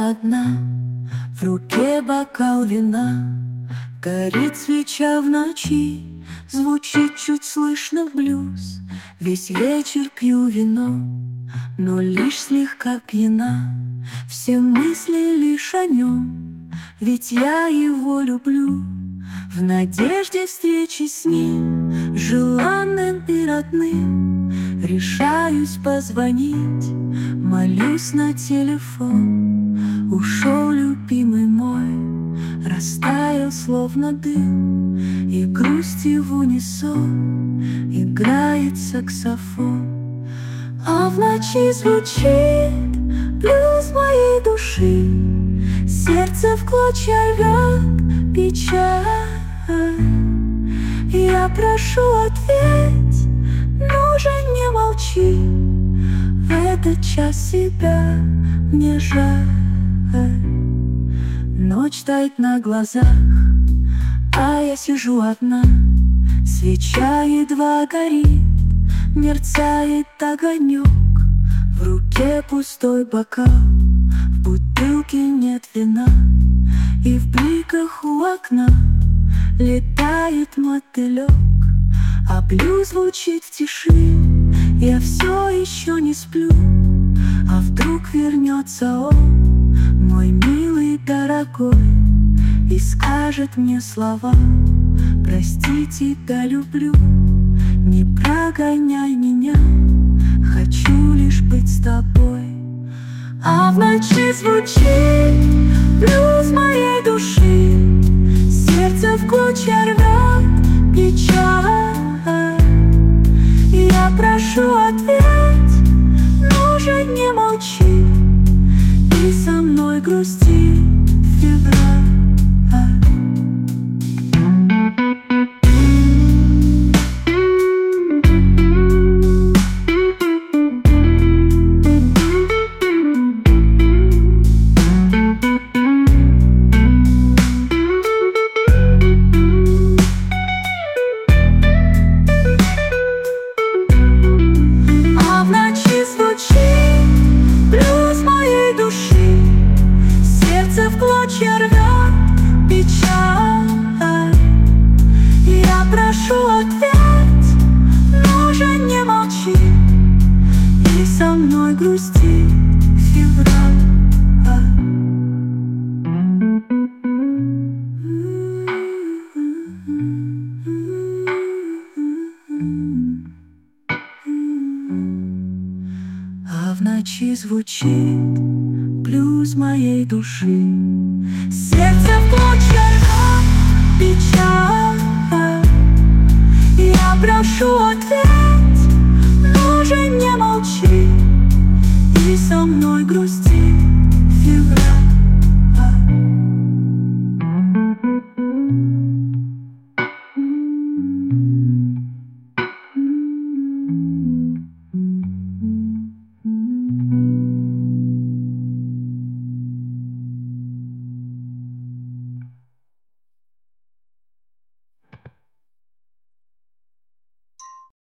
одна, в руке бокал вина. Горит свеча в ночи, звучит чуть слышно блюз. Весь вечер пью вино, но лишь слегка пьяна. Все мысли лишь о нем, ведь я его люблю. В надежде встречи с ним, желанным и родным, решаюсь позвонить, молюсь на телефон. Ушел любимый мой, растаял словно дым, и грусти в унисон играет саксофон. А в ночи звучит блюз моей души, сердце в клочья рвет печаль. Я прошу, ответь, ну же не молчи, в этот час себя мне жаль. Ночь тает на глазах, а я сижу одна. Свеча едва горит, мерцает огонек. В руке пустой бокал, в бутылке нет вина, и в бликах у окна летает мотылек. А блюз звучит в тиши, я все еще не сплю. А вдруг вернется он, мой милый дорогой, и скажет мне слова: прости, тебя люблю, не прогоняй меня, хочу лишь быть с тобой. А в ночи звучит блюз моей души, сердце в клочья рвет печаль. Я прошу, ответь, ну же не молчи, и со мной грусти в февраль. В клочья рвет печаль. Я прошу, ответь, ну же не молчи, и со мной грусти февраль. А в ночи звучит блюз моей души, сердце в клочья рвет печаль. Я прошу, ответь, ну же не молчи, и со мной грусти.